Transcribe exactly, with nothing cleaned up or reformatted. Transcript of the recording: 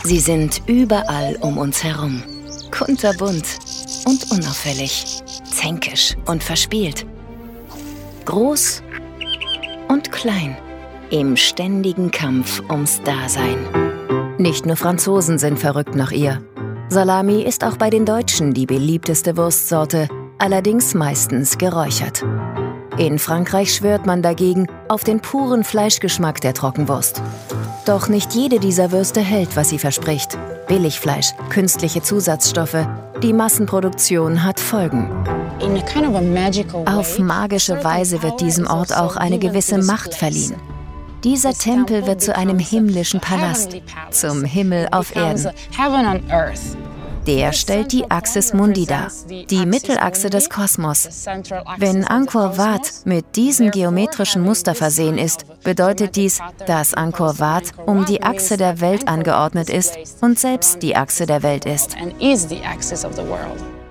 Sie sind überall um uns herum. Kunterbunt und unauffällig, zänkisch und verspielt. Groß und klein, im ständigen Kampf ums Dasein. Nicht nur Franzosen sind verrückt nach ihr. Salami ist auch bei den Deutschen die beliebteste Wurstsorte, allerdings meistens geräuchert. In Frankreich schwört man dagegen auf den puren Fleischgeschmack der Trockenwurst. Doch nicht jede dieser Würste hält, was sie verspricht. Billigfleisch, künstliche Zusatzstoffe, die Massenproduktion hat Folgen. Auf magische Weise wird diesem Ort auch eine gewisse Macht verliehen. Dieser Tempel wird zu einem himmlischen Palast, zum Himmel auf Erden. Der stellt die Axis Mundi dar, die Mittelachse des Kosmos. Wenn Angkor Wat mit diesem geometrischen Muster versehen ist, bedeutet dies, dass Angkor Wat um die Achse der Welt angeordnet ist und selbst die Achse der Welt ist.